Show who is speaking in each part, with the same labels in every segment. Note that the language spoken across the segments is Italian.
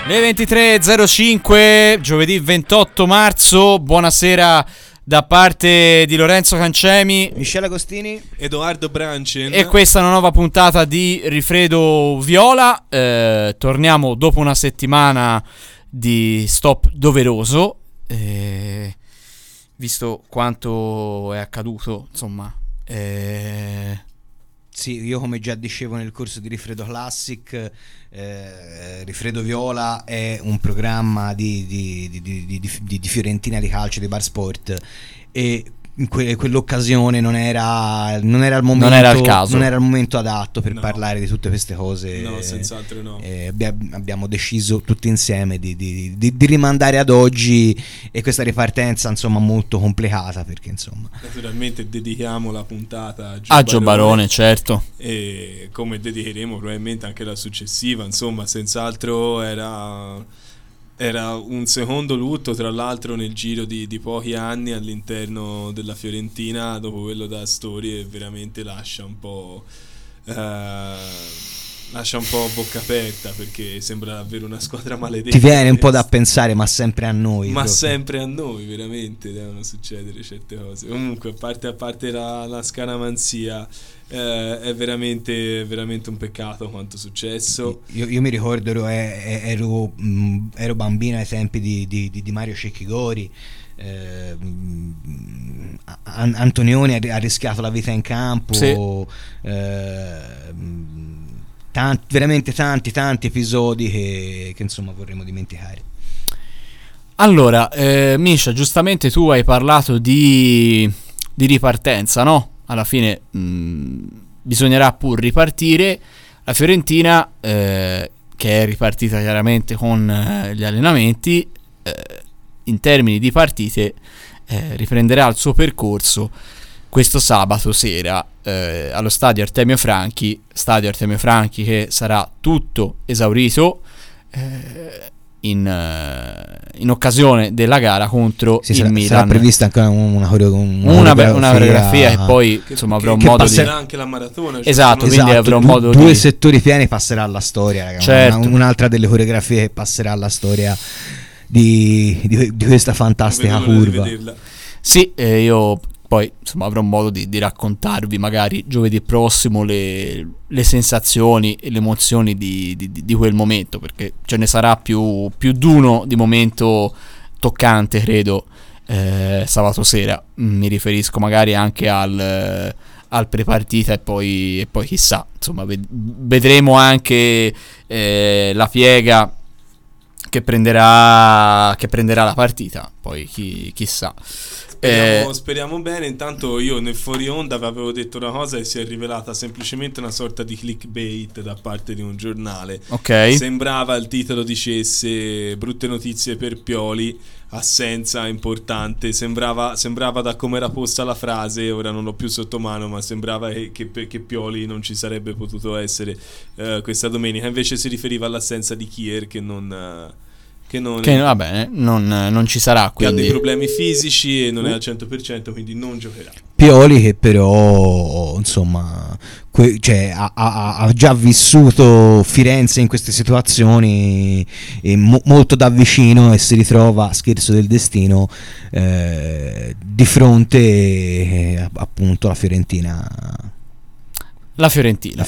Speaker 1: Le 23.05, giovedì 28 marzo, buonasera da parte di Lorenzo Cancemi,
Speaker 2: Michele Agostini,
Speaker 3: Edoardo Brancin.
Speaker 1: e questa è una nuova puntata di Rifredo Viola. Torniamo dopo una settimana di stop doveroso, visto quanto è accaduto, insomma.
Speaker 2: Sì, io come già dicevo nel corso di Rifredo Classic, Rifredo Viola è un programma di Fiorentina, di calcio, di bar sport, e in quell'occasione non era il momento,
Speaker 1: non era il caso,
Speaker 2: non era il momento adatto per parlare di tutte queste cose.
Speaker 3: No, senz'altro no.
Speaker 2: Abbiamo deciso tutti insieme di rimandare ad oggi, e questa ripartenza insomma molto complicata, perché insomma
Speaker 3: naturalmente dedichiamo la puntata
Speaker 1: a Gio Barone, certo,
Speaker 3: e come dedicheremo probabilmente anche la successiva. Insomma, senz'altro era un secondo lutto, tra l'altro nel giro di pochi anni all'interno della Fiorentina, dopo quello da Astori, e veramente lascia un po' bocca aperta, perché sembra davvero una squadra maledetta.
Speaker 2: Ti viene un po' da pensare, ma sempre a noi.
Speaker 3: Ma
Speaker 2: proprio.
Speaker 3: sempre a noi, veramente devono succedere certe cose. Comunque, a parte la scaramanzia, è veramente un peccato quanto successo.
Speaker 2: Io mi ricordo, ero bambino ai tempi di Mario Cecchigori. Antonioni ha rischiato la vita in campo.
Speaker 1: Sì.
Speaker 2: Veramente tanti episodi che insomma vorremmo dimenticare.
Speaker 1: Allora, Misha, giustamente tu hai parlato di ripartenza, no? Alla fine bisognerà pur ripartire. La Fiorentina, che è ripartita chiaramente con gli allenamenti, in termini di partite riprenderà il suo percorso questo sabato sera allo stadio Artemio Franchi che sarà tutto esaurito in occasione della gara contro il Milan.
Speaker 2: Sarà prevista anche una
Speaker 1: coreografia, e poi insomma avrò un modo
Speaker 3: passerà anche la maratona,
Speaker 1: esatto, quindi avrò un modo
Speaker 2: due settori pieni, passerà alla storia, ragazzi.
Speaker 1: Certo.
Speaker 2: Un'altra delle coreografie che passerà alla storia di questa fantastica curva.
Speaker 1: Sì, io poi insomma avrò modo di raccontarvi magari giovedì prossimo le sensazioni e le emozioni di quel momento, perché ce ne sarà più d'uno di momento toccante, credo, sabato sera. Mi riferisco magari anche al prepartita, e poi chissà, insomma vedremo anche la piega che prenderà la partita, poi chissà.
Speaker 3: Speriamo bene. Intanto io nel fuori onda avevo detto una cosa e si è rivelata semplicemente una sorta di clickbait da parte di un giornale.
Speaker 1: Ok.
Speaker 3: Sembrava il titolo dicesse brutte notizie per Pioli, assenza importante. Sembrava da come era posta la frase, ora non l'ho più sotto mano, ma sembrava che Pioli non ci sarebbe potuto essere questa domenica. Invece si riferiva all'assenza di Kier, che va bene,
Speaker 1: non ci sarà, quindi
Speaker 3: che ha dei problemi fisici e non è al 100%, quindi non giocherà.
Speaker 2: Pioli, che però insomma ha già vissuto Firenze in queste situazioni molto da vicino, e si ritrova, scherzo del destino, di fronte appunto alla Fiorentina. La Fiorentina.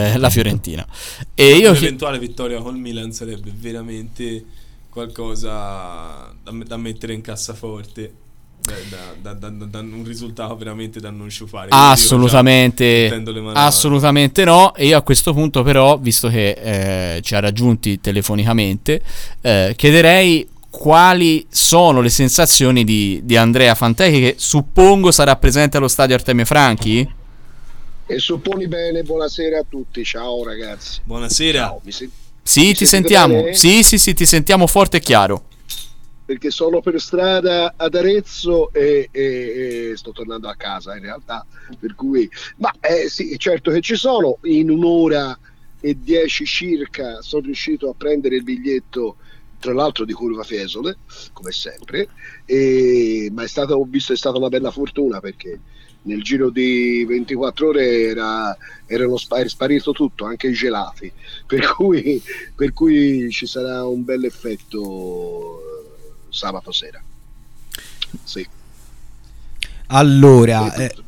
Speaker 1: E
Speaker 3: un'eventuale vittoria col Milan sarebbe veramente qualcosa da mettere in cassaforte, da un risultato veramente da non sciupare.
Speaker 1: Assolutamente no. E io a questo punto però, visto che ci ha raggiunti telefonicamente, chiederei quali sono le sensazioni di Andrea Fantechi, che suppongo sarà presente allo stadio Artemio Franchi.
Speaker 4: E supponi bene. Buonasera a tutti, ciao ragazzi.
Speaker 3: Buonasera.
Speaker 4: Ciao,
Speaker 1: Sì, ti sentiamo.
Speaker 4: Bene?
Speaker 1: Sì, ti sentiamo forte e chiaro.
Speaker 4: Perché sono per strada ad Arezzo e sto tornando a casa in realtà, per cui sì, certo che ci sono. In 1:10 circa sono riuscito a prendere il biglietto, tra l'altro di Curva Fiesole, come sempre, ma è stata una bella fortuna, perché nel giro di 24 ore era sparito tutto, anche i gelati, per cui ci sarà un bel effetto sabato sera. Sì.
Speaker 2: Allora,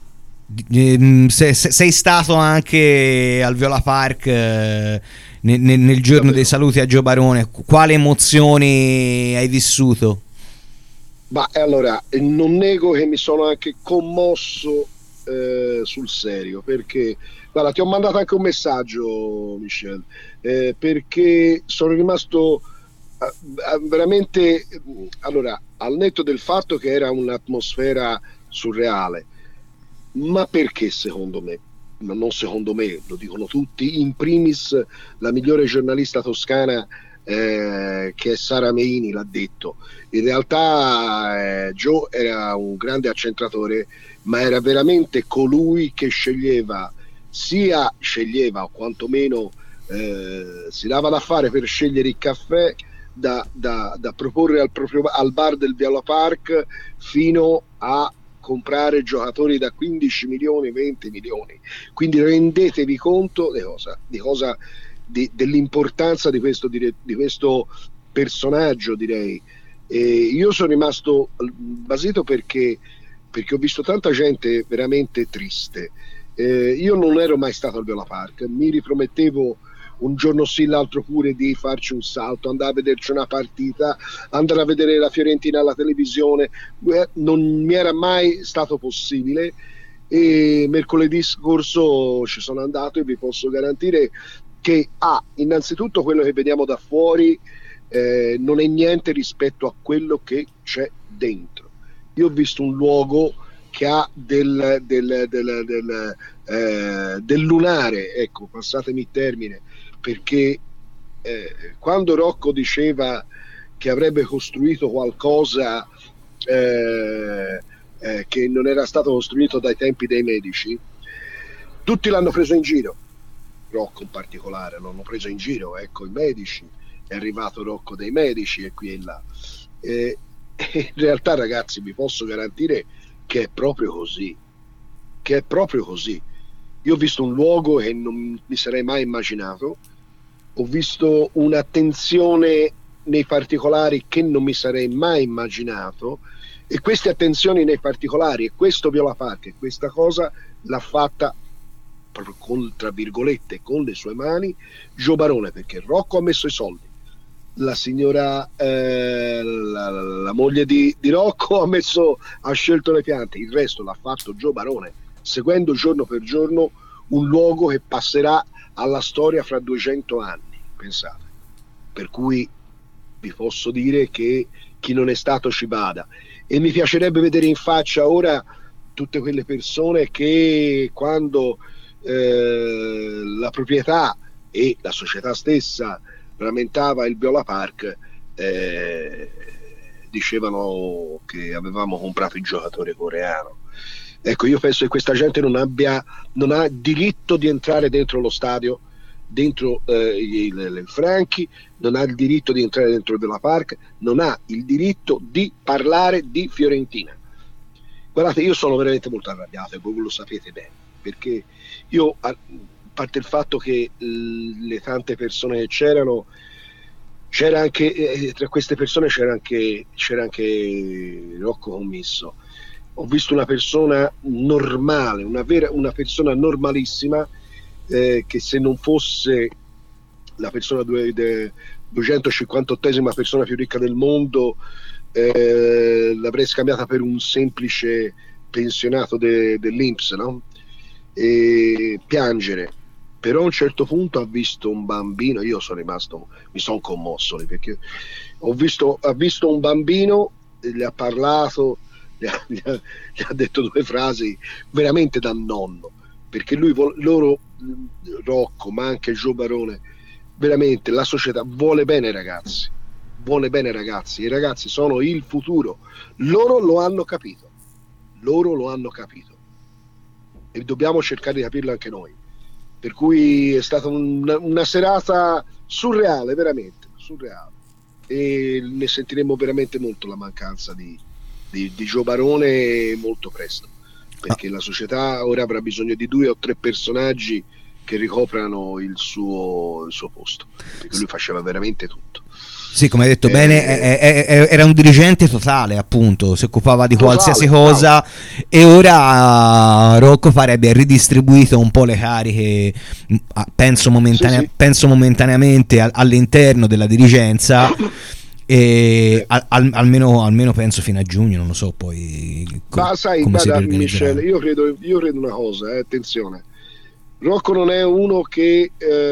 Speaker 2: sei stato anche al Viola Park nel giorno dei saluti a Gio Barone. Quali emozioni hai vissuto?
Speaker 4: Ma allora, non nego che mi sono anche commosso sul serio, perché guarda, ti ho mandato anche un messaggio, Michel, perché sono rimasto veramente, allora, al netto del fatto che era un'atmosfera surreale, ma perché secondo me, ma non secondo me, lo dicono tutti, in primis la migliore giornalista toscana che è Sara Meini l'ha detto. In realtà Joe era un grande accentratore, ma era veramente colui che sceglieva o quantomeno si dava da fare per scegliere il caffè da proporre al bar del Viola Park, fino a comprare giocatori da 15 milioni, 20 milioni. Quindi rendetevi conto dell'importanza di questo personaggio, direi. Io sono rimasto basito perché ho visto tanta gente veramente triste. Io non ero mai stato al Viola Park, mi ripromettevo un giorno sì, l'altro pure di farci un salto, andare a vederci una partita, andare a vedere la Fiorentina alla televisione. Non mi era mai stato possibile, e mercoledì scorso ci sono andato, e vi posso garantire che innanzitutto quello che vediamo da fuori non è niente rispetto a quello che c'è dentro. Io ho visto un luogo che ha del lunare, ecco, passatemi il termine, perché quando Rocco diceva che avrebbe costruito qualcosa che non era stato costruito dai tempi dei Medici, tutti l'hanno preso in giro. Rocco in particolare l'hanno preso in giro, ecco, i Medici, è arrivato Rocco dei Medici e qui e là. In realtà, ragazzi, vi posso garantire che è proprio così, Io ho visto un luogo che non mi sarei mai immaginato, ho visto un'attenzione nei particolari che non mi sarei mai immaginato, e queste attenzioni nei particolari e questo Viola Park, questa cosa l'ha fatta proprio tra virgolette con le sue mani Gio Barone, perché Rocco ha messo i soldi, la signora la moglie di Rocco ha scelto le piante, il resto l'ha fatto Gio Barone, seguendo giorno per giorno un luogo che passerà alla storia fra 200 anni, pensate. Per cui vi posso dire che chi non è stato ci vada, e mi piacerebbe vedere in faccia ora tutte quelle persone che, quando la proprietà e la società stessa rammentava il Viola Park, dicevano che avevamo comprato il giocatore coreano. Ecco, io penso che questa gente non ha diritto di entrare dentro lo stadio, dentro il Franchi, non ha il diritto di entrare dentro il Viola Park, non ha il diritto di parlare di Fiorentina. Guardate, io sono veramente molto arrabbiato, e voi lo sapete bene, perché io, a parte il fatto che le tante persone che c'era anche tra queste persone c'era anche Rocco Commisso. Ho visto una persona normale, una persona normalissima, che se non fosse la persona 258esima persona più ricca del mondo, l'avrei scambiata per un semplice pensionato dell'INPS, no? E piangere. Però a un certo punto ha visto un bambino, io sono rimasto, mi sono commosso, perché ha visto un bambino, gli ha parlato, gli ha detto due frasi veramente da nonno, perché loro, Rocco, ma anche Gio Barone, veramente la società vuole bene ai ragazzi, i ragazzi sono il futuro, loro lo hanno capito, e dobbiamo cercare di capirlo anche noi. Per cui è stata una serata surreale, veramente surreale, e ne sentiremo veramente molto la mancanza di Gio Barone molto presto. perché la società ora avrà bisogno di 2 o 3 personaggi che ricoprano il suo posto, perché lui faceva veramente tutto.
Speaker 2: Sì, come hai detto bene, era un dirigente totale, appunto, si occupava di qualsiasi cosa, e ora Rocco Farebbe ha ridistribuito un po' le cariche, penso momentaneamente all'interno della dirigenza, e almeno penso fino a giugno, non lo so poi come si riorganizzerà.
Speaker 4: Michele, io credo una cosa, attenzione, Rocco non è uno che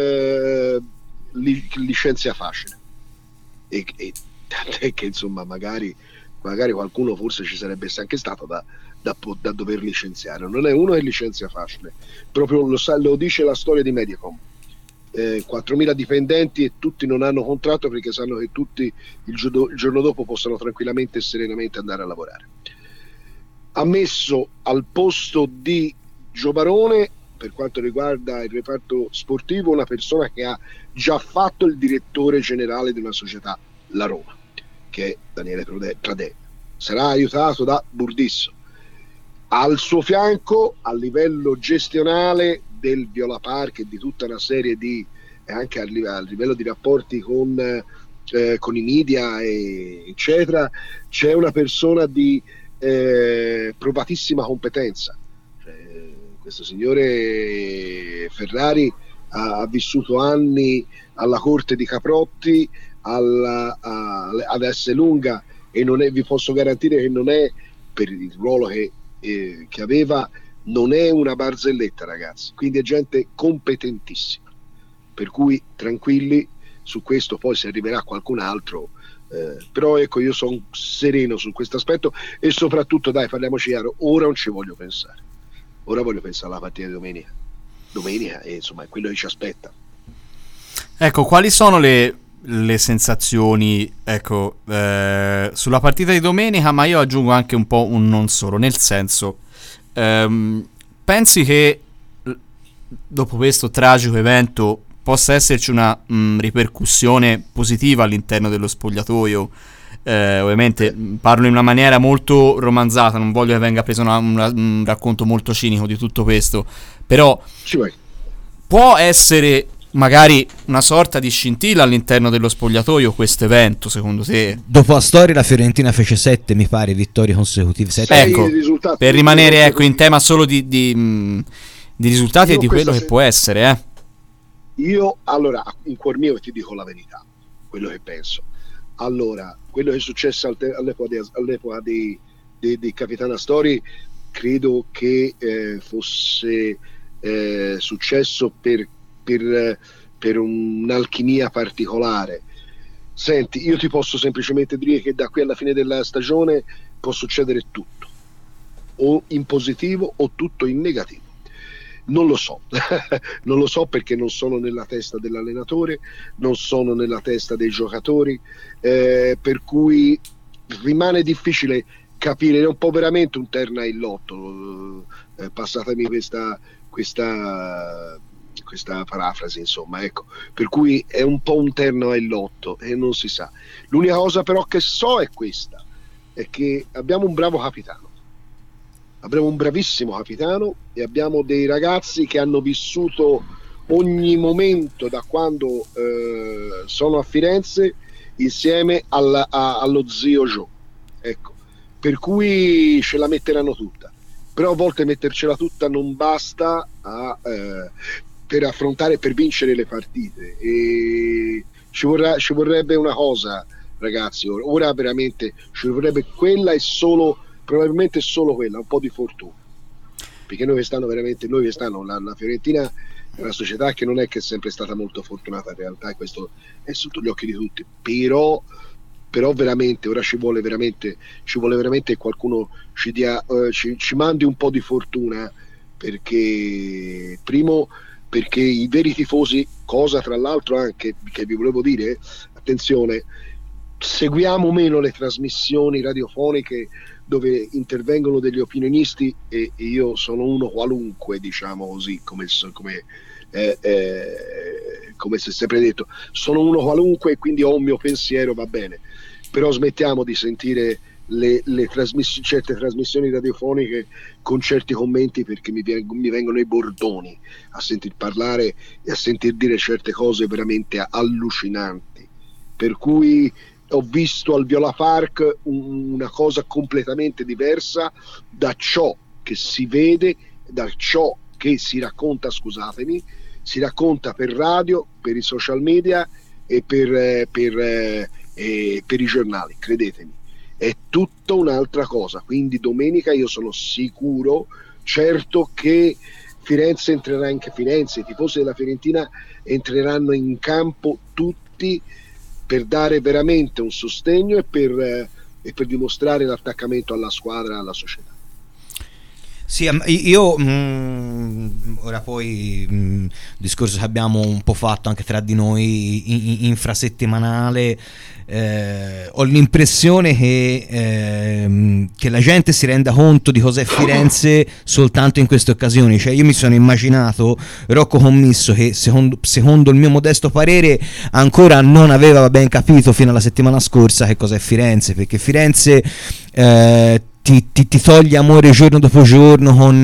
Speaker 4: licenzia facile, e tant'è che insomma magari qualcuno forse ci sarebbe anche stato da dover licenziare. Non è uno che licenzia facile, proprio lo dice la storia di Mediacom. 4.000 dipendenti e tutti non hanno contratto perché sanno che tutti il giorno dopo possono tranquillamente e serenamente andare a lavorare. Ha messo al posto di Giovarone, per quanto riguarda il reparto sportivo, una persona che ha già fatto il direttore generale di una società, la Roma, che è Daniele Tradè. Sarà aiutato da Burdisso. Al suo fianco, a livello gestionale del Viola Park e di tutta una serie di, anche a livello di rapporti con i media eccetera, c'è una persona di provatissima competenza. Questo signore Ferrari ha vissuto anni alla corte di Caprotti, ad Esselunga, e vi posso garantire che non è, per il ruolo che aveva, non è una barzelletta, ragazzi. Quindi è gente competentissima, per cui tranquilli su questo. Poi se arriverà qualcun altro, però ecco, io sono sereno su questo aspetto, e soprattutto, dai, parliamoci chiaro, ora non ci voglio pensare. Ora voglio pensare alla partita di domenica, e insomma è quello che ci aspetta.
Speaker 1: Ecco, quali sono le sensazioni, ecco, sulla partita di domenica, ma io aggiungo anche un po' un non solo, nel senso, pensi che dopo questo tragico evento possa esserci una ripercussione positiva all'interno dello spogliatoio? Ovviamente parlo in una maniera molto romanzata, non voglio che venga preso un racconto molto cinico di tutto questo, però può essere magari una sorta di scintilla all'interno dello spogliatoio questo evento, secondo te?
Speaker 2: Dopo Astori la Fiorentina fece 7, mi pare, vittorie consecutive, 7.
Speaker 1: Ecco, per rimanere in tema solo di risultati e di quello che può essere,
Speaker 4: Io, allora, in cuor mio ti dico la verità, quello che penso. Allora, quello che è successo all'epoca dei Capitano Astori, credo che fosse successo per un'alchimia particolare. Senti, io ti posso semplicemente dire che da qui alla fine della stagione può succedere tutto, o in positivo o tutto in negativo. Non lo so, non lo so, perché non sono nella testa dell'allenatore, non sono nella testa dei giocatori, per cui rimane difficile capire. È un po' veramente un terna in lotto, passatemi questa parafrasi, insomma, ecco, per cui è un po' un terno in lotto e non si sa. L'unica cosa però che so è questa, è che abbiamo un bravo capitano. Abbiamo un bravissimo capitano e abbiamo dei ragazzi che hanno vissuto ogni momento da quando sono a Firenze insieme allo zio Joe, ecco, per cui ce la metteranno tutta, però a volte mettercela tutta non basta per affrontare, per vincere le partite, e ci vorrebbe una cosa, ragazzi, ora veramente ci vorrebbe quella, e probabilmente solo quella, un po' di fortuna, perché noi quest'anno la Fiorentina è una società che non è che è sempre stata molto fortunata, in realtà, e questo è sotto gli occhi di tutti, però veramente ora ci vuole veramente che qualcuno ci mandi un po' di fortuna, perché i veri tifosi, cosa tra l'altro anche che vi volevo dire, attenzione, seguiamo meno le trasmissioni radiofoniche dove intervengono degli opinionisti, e io sono uno qualunque, diciamo così, come si è sempre detto, sono uno qualunque e quindi ho un mio pensiero, va bene, però smettiamo di sentire certe trasmissioni radiofoniche con certi commenti, perché mi vengono i bordoni a sentir parlare e a sentir dire certe cose veramente allucinanti, per cui ho visto al Viola Park una cosa completamente diversa da ciò che si vede, da ciò che si racconta, scusatemi, si racconta per radio, per i social media e per i giornali, credetemi, è tutta un'altra cosa. Quindi domenica io sono sicuro, certo, che Firenze entrerà, anche Firenze, i tifosi della Fiorentina entreranno in campo tutti per dare veramente un sostegno e per dimostrare l'attaccamento alla squadra, alla società.
Speaker 2: Sì, io ora poi discorso che abbiamo un po' fatto anche tra di noi infrasettimanale, ho l'impressione che la gente si renda conto di cos'è Firenze soltanto in queste occasioni. Cioè, io mi sono immaginato Rocco Commisso che secondo il mio modesto parere ancora non aveva ben capito fino alla settimana scorsa che cos'è Firenze, perché Firenze ti toglie amore giorno dopo giorno con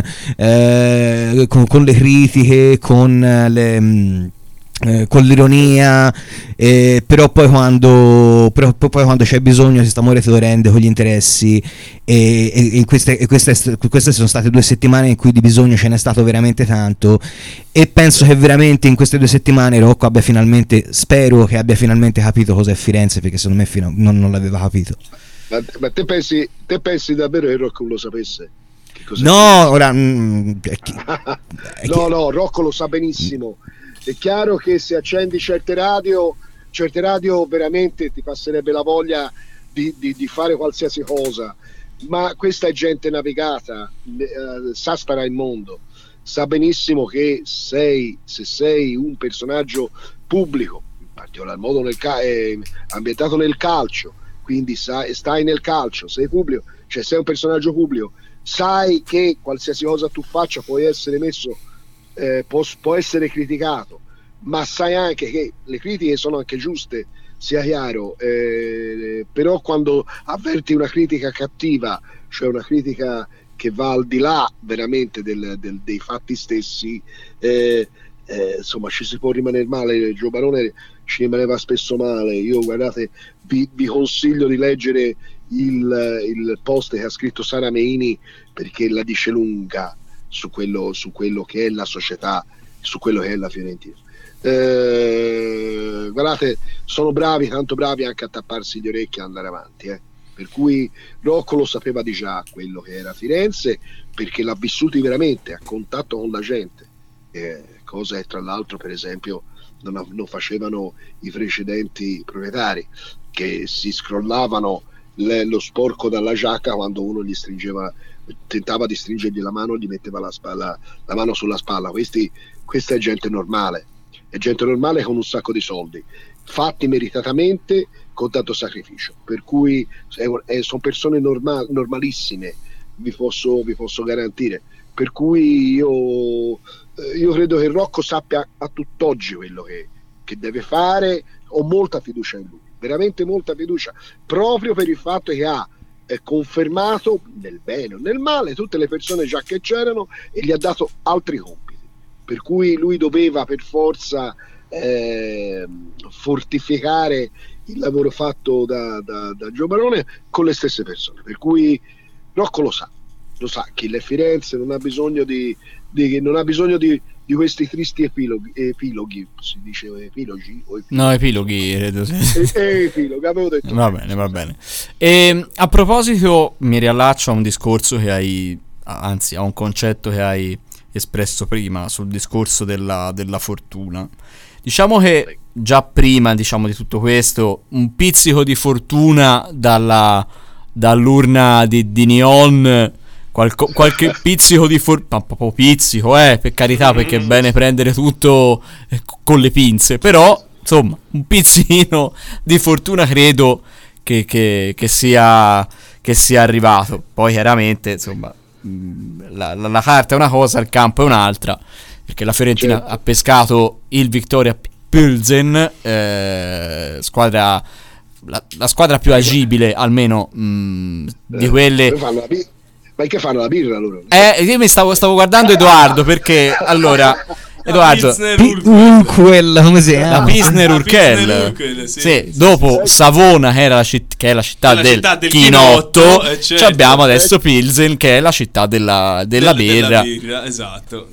Speaker 2: le critiche, con l'ironia, però poi quando c'è bisogno questo amore te lo rende con gli interessi, e queste sono state 2 settimane in cui di bisogno ce n'è stato veramente tanto, e penso che veramente in queste 2 settimane Rocco spero che abbia finalmente capito cos'è Firenze, perché secondo me non l'aveva capito.
Speaker 4: Ma te pensi davvero che Rocco lo sapesse?
Speaker 2: No, ora
Speaker 4: no, Rocco lo sa benissimo. È chiaro che se accendi certe radio veramente ti passerebbe la voglia di fare qualsiasi cosa, ma questa è gente navigata, sa stare in mondo, sa benissimo che se sei un personaggio pubblico, in particolar modo ambientato nel calcio, quindi stai nel calcio, sei pubblico, cioè sei un personaggio pubblico, sai che qualsiasi cosa tu faccia puoi essere messo, può essere criticato, ma sai anche che le critiche sono anche giuste, sia chiaro, però quando avverti una critica cattiva, cioè una critica che va al di là veramente dei fatti stessi, insomma ci si può rimanere male. Gio Barone ci rimaneva spesso male. Io, guardate, vi consiglio di leggere il post che ha scritto Sara Meini, perché la dice lunga su quello che è la società, su quello che è la Fiorentina. Guardate, sono bravi, tanto bravi anche a tapparsi gli orecchi e andare avanti, per cui Rocco lo sapeva di già quello che era Firenze, perché l'ha vissuto veramente a contatto con la gente, cosa che tra l'altro per esempio non facevano i precedenti proprietari, che si scrollavano lo sporco dalla giacca quando uno tentava di stringergli la mano, gli metteva la mano sulla spalla. Questa è gente normale, con un sacco di soldi fatti meritatamente con tanto sacrificio, per cui sono persone normalissime, vi posso garantire, per cui io credo che Rocco sappia a tutt'oggi quello che deve fare. Ho molta fiducia in lui, veramente molta fiducia, proprio per il fatto che ha confermato nel bene o nel male tutte le persone già che c'erano e gli ha dato altri compiti, per cui lui doveva per forza fortificare il lavoro fatto da Gio Barone con le stesse persone, per cui Rocco lo sa che la Firenze non ha bisogno di questi tristi epiloghi, si dice epilogi?
Speaker 1: No, epiloghi credo sì.
Speaker 4: Epiloghi, avevo detto.
Speaker 1: Va bene. E a proposito, mi riallaccio a un discorso che a un concetto che hai espresso prima sul discorso della fortuna. Diciamo che già prima, di tutto questo, un pizzico di fortuna dall'urna di Neon, qualche pizzico di fortuna, proprio pizzico, per carità, perché è bene prendere tutto con le pinze, però insomma un pizzino di fortuna credo che sia arrivato. Poi chiaramente insomma la carta è una cosa, il campo è un'altra, perché la Fiorentina certo ha pescato il Viktoria Plzen, squadra la squadra più agibile, almeno di quelle.
Speaker 4: Ma che fanno la birra loro?
Speaker 1: Io mi stavo guardando Edoardo, perché allora Edoardo,
Speaker 2: Urquell, come si chiama?
Speaker 1: la Pilsner Urquell, sì, dopo Savona che è la città del chinotto,
Speaker 3: certo.
Speaker 1: abbiamo adesso Pilsen che è la città della birra.
Speaker 3: Esatto.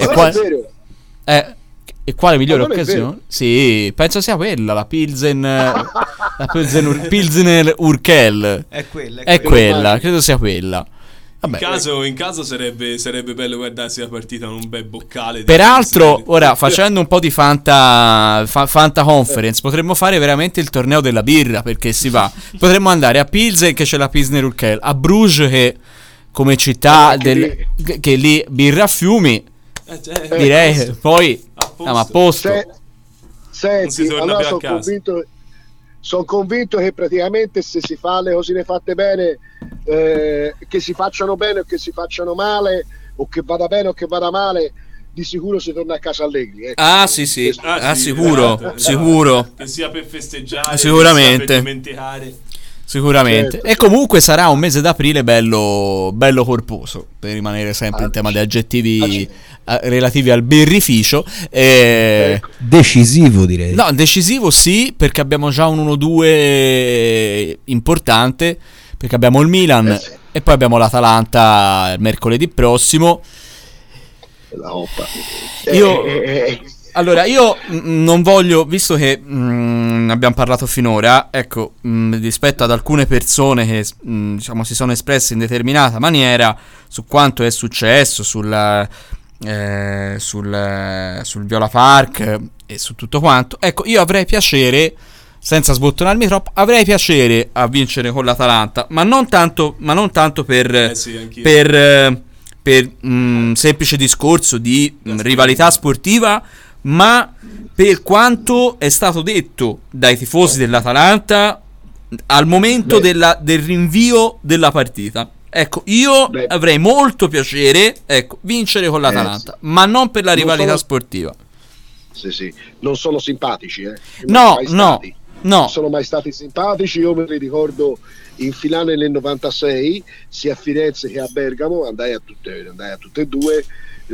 Speaker 1: E quale migliore
Speaker 4: non è
Speaker 1: occasione? Sì, penso sia quella, la Pilsner Pilsner Urquell.
Speaker 2: È quella.
Speaker 1: È quella, credo sia quella. Vabbè.
Speaker 3: In caso sarebbe bello guardarsi la partita con un bel boccale.
Speaker 1: Peraltro, ora facendo un po' di Fanta Conference, potremmo fare veramente il torneo della birra, perché si va. Potremmo andare a Pilsen, che c'è la Pilsner Urquell, a Bruges, che come città che lì birra a fiumi. Direi che poi siamo a posto.
Speaker 4: Senti, allora sono convinto che praticamente se si fa le cosine fatte bene, che si facciano bene o che si facciano male, o che vada bene o che vada male, di sicuro si torna a casa allegri.
Speaker 1: Sì, sicuro,
Speaker 3: esatto.
Speaker 1: sicuro.
Speaker 3: Che sia per festeggiare,
Speaker 1: sicuramente.
Speaker 3: che sia per dimenticare.
Speaker 1: Sicuramente.
Speaker 4: Certo.
Speaker 1: E comunque sarà un mese d'aprile bello corposo, per rimanere sempre in tema di aggettivi relativi al birrificio.
Speaker 2: Decisivo, direi.
Speaker 1: No, decisivo sì, perché abbiamo già un 1-2 importante, perché abbiamo il Milan
Speaker 4: Sì.
Speaker 1: e poi abbiamo l'Atalanta il mercoledì prossimo.
Speaker 4: La hoppa.
Speaker 1: Allora, io non voglio, visto che abbiamo parlato finora, ecco, rispetto ad alcune persone che diciamo si sono espresse in determinata maniera su quanto è successo sul Viola Park e su tutto quanto, ecco, io avrei piacere, senza sbottonarmi troppo, avrei piacere a vincere con l'Atalanta, ma non tanto per semplice discorso di rivalità sportiva, ma per quanto è stato detto dai tifosi dell'Atalanta al momento del rinvio della partita. Ecco, io avrei molto piacere, vincere con l'Atalanta, ma non per la rivalità sportiva.
Speaker 4: Sì, non sono simpatici,
Speaker 1: No.
Speaker 4: Non sono mai stati simpatici. Io me li ricordo in finale nel 96, sia a Firenze che a Bergamo, andai a tutte e due.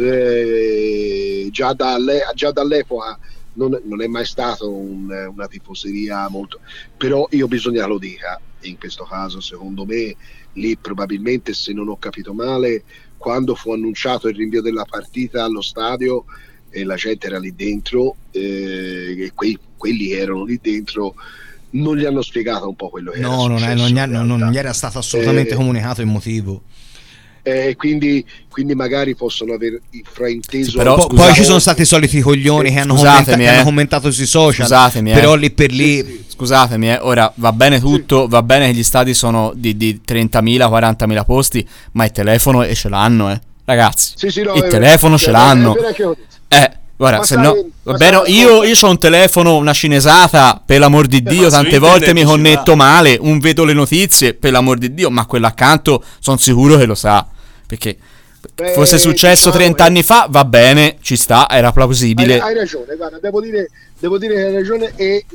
Speaker 4: Già dall'epoca non è mai stato una tifoseria molto, però io bisogna che lo dica, in questo caso secondo me lì probabilmente, se non ho capito male, quando fu annunciato il rinvio della partita allo stadio e la gente era lì dentro, e quelli che erano lì dentro non gli hanno spiegato un po' quello che era successo.
Speaker 2: Non gli era stato assolutamente comunicato il motivo.
Speaker 4: Quindi magari possono aver frainteso.
Speaker 1: Sì, però,
Speaker 2: poi ci sono stati i soliti coglioni che hanno commentato sui social. Però lì per lì.
Speaker 4: Sì.
Speaker 1: Scusatemi, ora va bene tutto, sì. Va bene che gli stadi sono di 30.000, 40.000 posti, ma il telefono ce l'hanno, ragazzi.
Speaker 4: Sì, no,
Speaker 1: il telefono ce l'hanno. Guarda, se no, io ho un telefono, una cinesata, per l'amor di Dio, tante volte mi connetto male, vedo le notizie, per l'amor di Dio, ma quello accanto sono sicuro che lo sa, perché fosse successo 30 anni fa, va bene, ci sta, era plausibile.
Speaker 4: Hai ragione, guarda, devo dire che hai ragione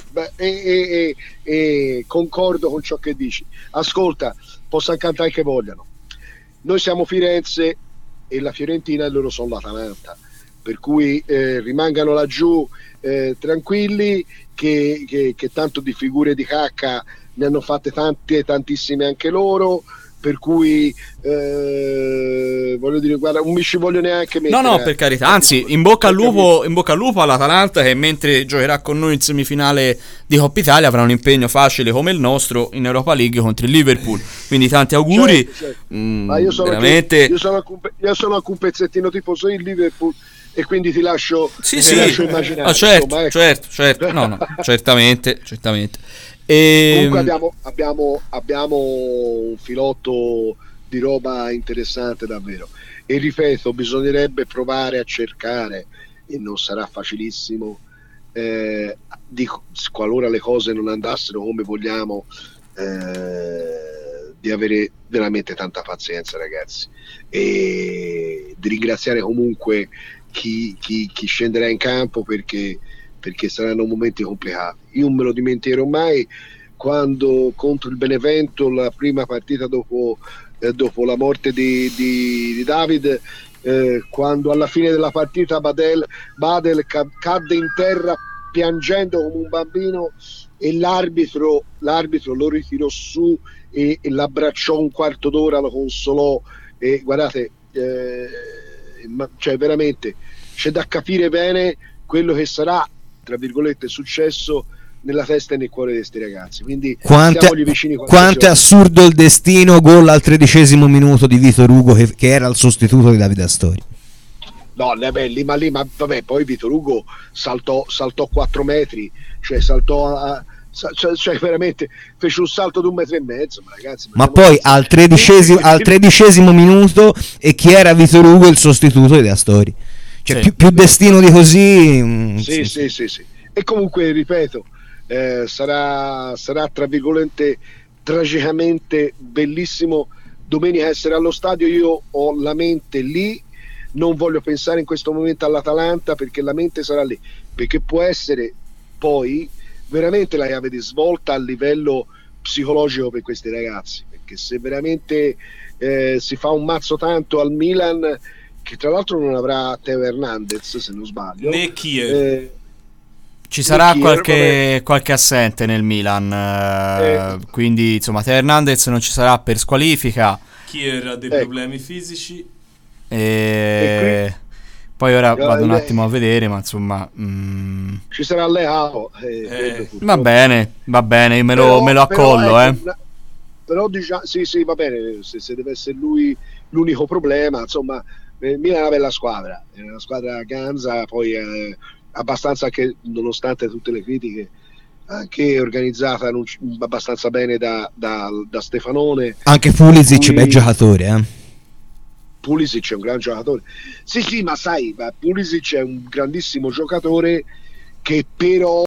Speaker 4: e concordo con ciò che dici. Ascolta, possano cantare che vogliano. Noi siamo Firenze e la Fiorentina e loro sono l'Atalanta. Per cui rimangano laggiù tranquilli, che tanto di figure di cacca ne hanno fatte tantissime anche loro, per cui voglio dire, guarda, non mi ci voglio neanche mettere.
Speaker 1: No, per carità, anzi, in bocca al lupo all'Atalanta, che mentre giocherà con noi in semifinale di Coppa Italia avrà un impegno facile come il nostro in Europa League contro il Liverpool, quindi tanti auguri.
Speaker 4: Certo. Ma io sono
Speaker 1: veramente
Speaker 4: io sono anche un pezzettino tifoso del Liverpool, e quindi ti lascio immaginare.
Speaker 1: Certo, certo. No, certamente.
Speaker 4: Comunque abbiamo un filotto di roba interessante davvero, e ripeto, bisognerebbe provare a cercare, e non sarà facilissimo, qualora le cose non andassero come vogliamo, di avere veramente tanta pazienza, ragazzi, e di ringraziare comunque chi scenderà in campo, perché saranno momenti complicati. Io non me lo dimenticherò mai quando contro il Benevento, la prima partita dopo la morte di David, quando alla fine della partita Badel cadde in terra piangendo come un bambino, e l'arbitro lo ritirò su e l'abbracciò un quarto d'ora, lo consolò, e guardate, cioè veramente c'è da capire bene quello che sarà, tra virgolette, successo nella testa e nel cuore di questi ragazzi. Quindi siamogli vicini.
Speaker 2: Quanto è assurdo il destino. Gol al 13° minuto di Vitor Hugo, che era il sostituto di Davide Astori.
Speaker 4: No, lì vabbè, poi Vitor Hugo saltò 4 metri, cioè saltò cioè veramente fece un salto di 1,5 metri, ragazzi.
Speaker 2: Ma poi al 13° minuto, e chi era Vitor Hugo? Il sostituto di Astori. Cioè più destino di così.
Speaker 4: Sì. E comunque ripeto, sarà tra virgolette tragicamente bellissimo domenica essere allo stadio. Io ho la mente lì, non voglio pensare in questo momento all'Atalanta, perché la mente sarà lì, perché può essere poi veramente la chiave di svolta a livello psicologico per questi ragazzi, perché se veramente si fa un mazzo tanto al Milan, che tra l'altro non avrà Teo Hernandez, se non sbaglio,
Speaker 3: né Kier.
Speaker 1: Ci sarà qualche assente nel Milan, quindi insomma Teo Hernandez non ci sarà per squalifica.
Speaker 3: Kier ha dei problemi fisici.
Speaker 1: Poi ora vado un attimo a vedere, ma insomma
Speaker 4: ci sarà Leao.
Speaker 1: Va bene, io me lo accollo.
Speaker 4: Però diciamo, sì, va bene, se deve essere lui l'unico problema, insomma, Milan è una bella squadra, è una squadra ganza, poi abbastanza, che nonostante tutte le critiche, anche organizzata abbastanza bene da Stefanone.
Speaker 2: Anche Pulisic, bel giocatore,
Speaker 4: Pulisic è un gran giocatore, sì, ma sai, Pulisic è un grandissimo giocatore, che però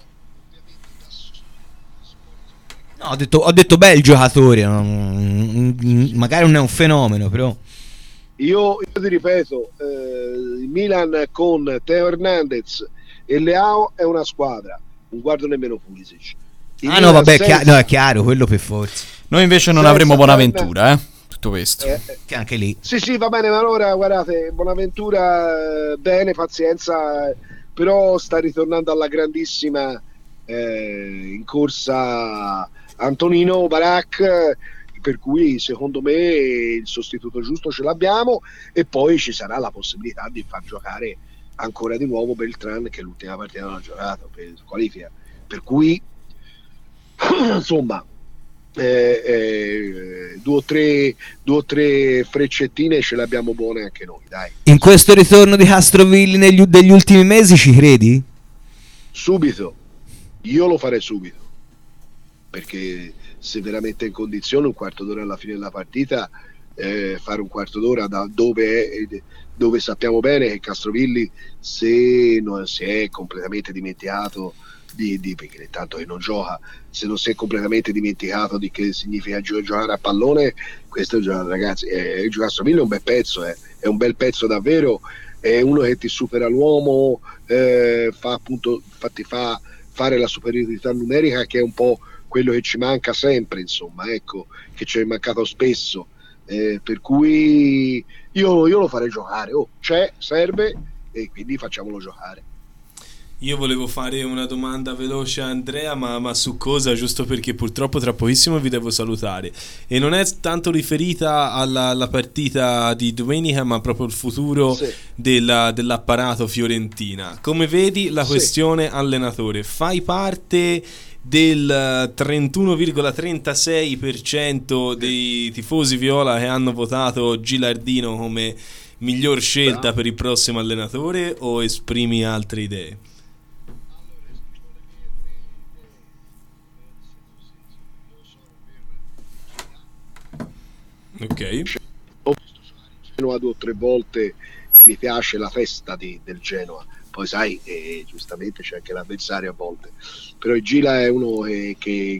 Speaker 2: ho detto bel giocatore, magari non è un fenomeno, però
Speaker 4: io ti ripeto, il Milan con Teo Hernandez e Leao è una squadra, non guardo nemmeno Pulisic.
Speaker 2: No, vabbè, è chiaro, quello per forza.
Speaker 1: Noi invece non avremo Bonaventura, tutto questo,
Speaker 2: che anche lì
Speaker 4: sì, va bene, ma allora guardate, Bonaventura bene, pazienza, però sta ritornando alla grandissima in corsa Antonino Barak, per cui secondo me il sostituto giusto ce l'abbiamo, e poi ci sarà la possibilità di far giocare ancora di nuovo Beltran, che l'ultima partita non ha giocato per qualifica, per cui insomma 2 o 3 freccettine ce le abbiamo buone anche noi, dai.
Speaker 2: In questo ritorno di Castrovilli degli ultimi mesi ci credi?
Speaker 4: Subito, io lo farei subito, perché se veramente è in condizione un quarto d'ora alla fine della partita, fare un quarto d'ora da dove sappiamo bene che Castrovilli, se non si è completamente dimenticato perché intanto che non gioca, se non si è completamente dimenticato di che significa giocare a pallone, questo ragazzi, Castrovilli è un bel pezzo, è un bel pezzo davvero, è uno che ti supera l'uomo, fa fare la superiorità numerica, che è un po' quello che ci manca sempre, insomma, ecco, che ci è mancato spesso, per cui io lo farei giocare, serve, e quindi facciamolo giocare.
Speaker 3: Io volevo fare una domanda veloce a Andrea, ma su cosa? Giusto perché purtroppo tra pochissimo vi devo salutare, e non è tanto riferita alla partita di domenica, ma proprio il futuro dell'apparato fiorentina. Come vedi la questione allenatore? Fai parte del 31,36% dei tifosi viola che hanno votato Gilardino come miglior scelta per il prossimo allenatore, o esprimi altre idee? Ok.
Speaker 4: Ho visto Genoa 2 o 3 volte e mi piace la festa del Genoa. Poi sai, giustamente c'è anche l'avversario a volte, però il Gila è uno che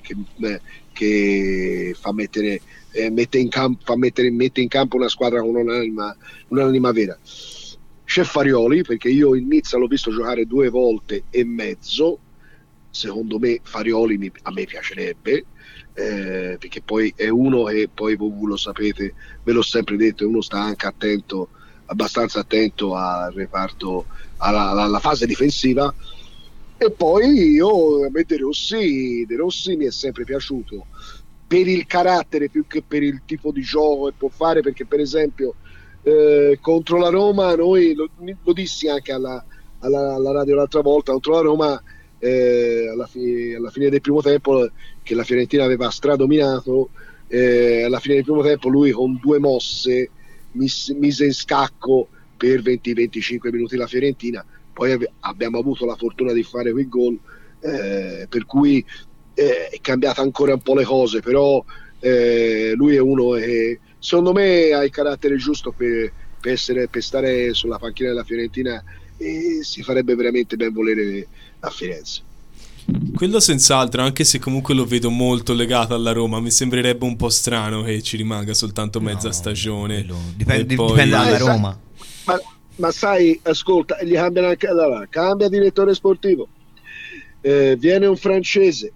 Speaker 4: mette in campo una squadra con un'anima vera. C'è Farioli, perché io il Nizza l'ho visto giocare 2 volte e mezzo, secondo me Farioli a me piacerebbe, perché poi è uno che poi voi lo sapete, ve l'ho sempre detto, è uno sta anche attento, abbastanza attento al reparto, alla fase difensiva. E poi io a me De Rossi mi è sempre piaciuto per il carattere più che per il tipo di gioco che può fare, perché per esempio contro la Roma noi lo dissi anche alla radio l'altra volta, contro la Roma alla fine del primo tempo, che la Fiorentina aveva stradominato, alla fine del primo tempo lui con 2 mosse mise in scacco per 20-25 minuti la Fiorentina. Poi abbiamo avuto la fortuna di fare quel gol, per cui è cambiata ancora un po' le cose, però lui è uno che secondo me ha il carattere giusto per stare sulla panchina della Fiorentina, e si farebbe veramente ben volere a Firenze.
Speaker 3: Quello senz'altro, anche se comunque lo vedo molto legato alla Roma, mi sembrerebbe un po' strano che ci rimanga soltanto mezza stagione.
Speaker 2: Dipende
Speaker 3: poi...
Speaker 2: dalla Roma.
Speaker 4: Ma sai, ascolta, gli cambiano anche, allora, cambia direttore sportivo, viene un francese,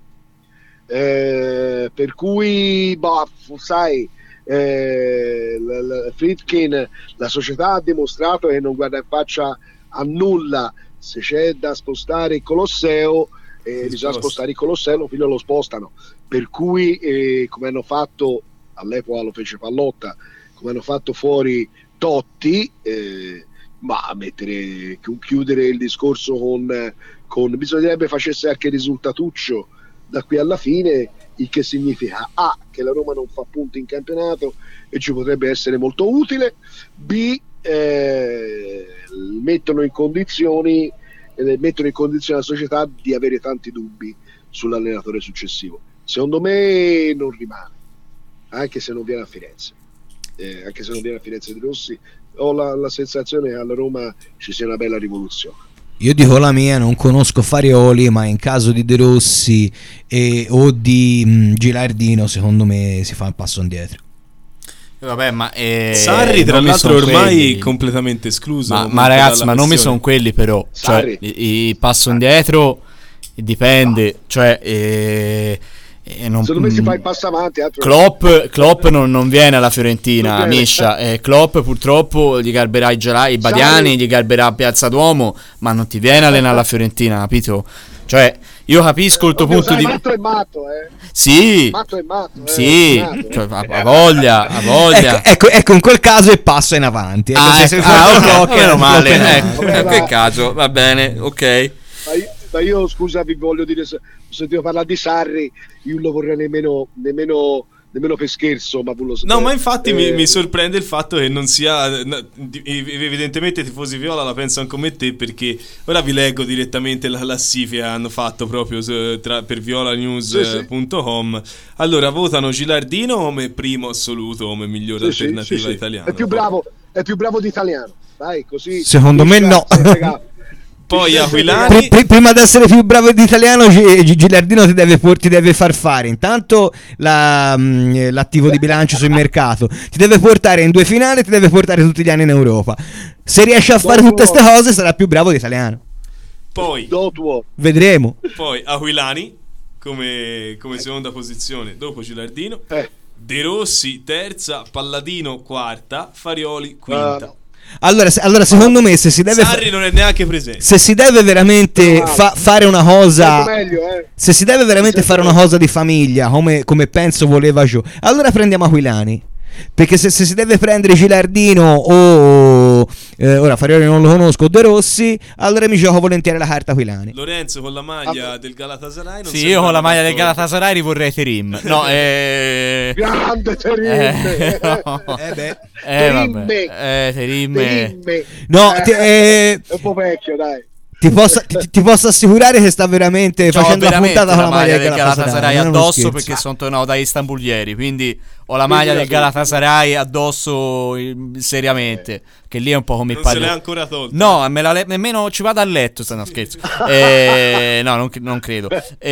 Speaker 4: per cui sai, Friedkin, la società ha dimostrato che non guarda in faccia a nulla. Se c'è da spostare il Colosseo, bisogna spostare il Colosseo, lo spostano, per cui come hanno fatto all'epoca, lo fece Pallotta, come hanno fatto fuori Totti, ma chiudere il discorso con bisognerebbe facesse anche risultatuccio da qui alla fine, il che significa A, che la Roma non fa punti in campionato e ci potrebbe essere molto utile, B, mettono in condizioni la società di avere tanti dubbi sull'allenatore successivo. Secondo me non rimane, anche se non viene a Firenze, De Rossi. Ho la sensazione che alla Roma ci sia una bella rivoluzione.
Speaker 2: Io dico la mia, non conosco Farioli, ma in caso di De Rossi o di Gilardino, secondo me si fa un passo indietro.
Speaker 1: Vabbè, ma
Speaker 3: Sarri tra l'altro ormai completamente escluso.
Speaker 1: Ma ragazzi, ma non mi sono quelli, però, cioè, il passo indietro dipende, cioè
Speaker 4: secondo me si fa il passo avanti.
Speaker 1: Klopp non viene alla Fiorentina, Miscia. Klopp purtroppo gli garberà i Badiani, gli garberà Piazza Duomo, ma non ti viene a allenare alla Fiorentina, capito? Cioè, io capisco il tuo punto di vista.
Speaker 4: Matto è matto,
Speaker 1: Sì,
Speaker 4: Matto è matto,
Speaker 1: sì, cioè, ha voglia.
Speaker 2: Ecco, in quel caso il passo è in avanti.
Speaker 1: Ok, meno male. In quel caso va bene, ok.
Speaker 4: Ma io scusa, vi voglio dire, se sentivo parlare di Sarri, io non lo vorrei nemmeno per scherzo, ma
Speaker 3: no, ma infatti mi sorprende il fatto che non sia evidentemente i tifosi viola la pensano come te, perché ora vi leggo direttamente la classifica che hanno fatto proprio per violanews.com. Allora, votano Gilardino come primo assoluto, come migliore alternativa italiana.
Speaker 4: È più bravo di Italiano, dai, così
Speaker 2: secondo me no.
Speaker 3: Poi Aquilani,
Speaker 2: prima di essere più bravo di italiano, Gilardino ti deve far fare intanto l'attivo di bilancio sul mercato, ti deve portare in 2 finali, ti deve portare tutti gli anni in Europa. Se riesce a fare tutte queste cose sarà più bravo di italiano.
Speaker 3: Poi
Speaker 2: vedremo.
Speaker 3: Poi Aquilani come seconda posizione dopo Gilardino, De Rossi terza, Palladino quarta, Farioli quinta.
Speaker 2: Allora secondo me se si deve
Speaker 3: Sarri non è neanche presente.
Speaker 2: Se si deve veramente fare una cosa se si deve veramente fare una cosa di famiglia come penso voleva Gio, allora prendiamo Aquilani, perché se si deve prendere Gilardino o ora Farioli non lo conosco, De Rossi, allora mi gioco volentieri la carta Aquilani.
Speaker 3: Lorenzo con la maglia del Galatasaray non
Speaker 1: io con la maglia del Galatasaray vorrei Terim.
Speaker 4: Grande Terim.
Speaker 1: Terim.
Speaker 2: No, è
Speaker 4: un po' vecchio, dai.
Speaker 2: Ti posso assicurare che sta veramente facendo la puntata con la maglia del
Speaker 1: Galatasaray addosso, perché sono tornato da Istanbul ieri, quindi ho la maglia del Galatasaray addosso seriamente, che lì è un po' come il
Speaker 3: padre. Non se l'è ancora tolta.
Speaker 1: No, nemmeno ci vado a letto, se no scherzo. No, non credo.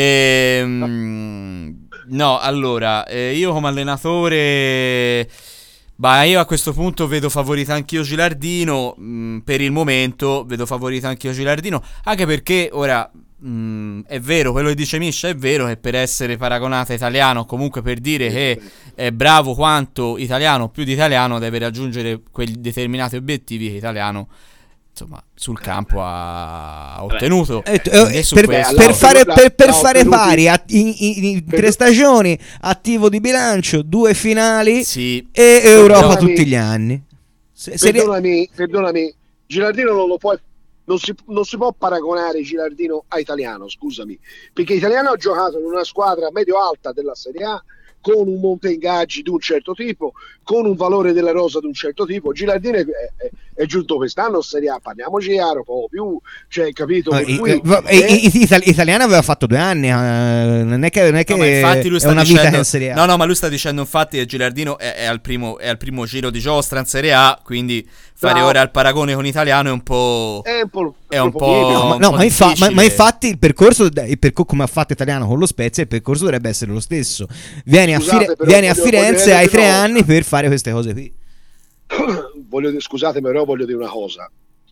Speaker 1: No, allora, io come allenatore... io a questo punto vedo favorita anch'io Gilardino, per il momento vedo favorita anch'io Gilardino, anche perché ora è vero quello che dice Miscia, è vero che per essere paragonata a Italiano, comunque per dire che è bravo quanto Italiano, più di Italiano, deve raggiungere quei determinati obiettivi che Italiano, insomma, sul campo ha ottenuto.
Speaker 2: Per fare pari in 3 stagioni, attivo di bilancio, 2 finali,
Speaker 1: sì,
Speaker 2: e Europa tutti gli anni.
Speaker 4: Perdonami, Gilardino non si può paragonare Gilardino a Italiano, scusami, perché Italiano ha giocato in una squadra medio-alta della Serie A, con un monte ingaggi di un certo tipo, con un valore della rosa di un certo tipo. Gilardino è giunto quest'anno in Serie A, parliamoci chiaro, poco più, cioè, capito?
Speaker 2: Italiano aveva fatto 2 anni, non è che
Speaker 1: no, infatti lui
Speaker 2: è una
Speaker 1: dicendo,
Speaker 2: vita in Serie A.
Speaker 1: No, ma lui sta dicendo infatti che Gilardino è al primo giro di giostra in Serie A, quindi fare ora il paragone con Italiano è un po'...
Speaker 2: Ma infatti il percorso, come ha fatto Italiano con lo Spezia, il percorso dovrebbe essere lo stesso. Vieni a Firenze, hai 3 anni per fare queste cose qui.
Speaker 4: Scusate, però voglio dire una cosa.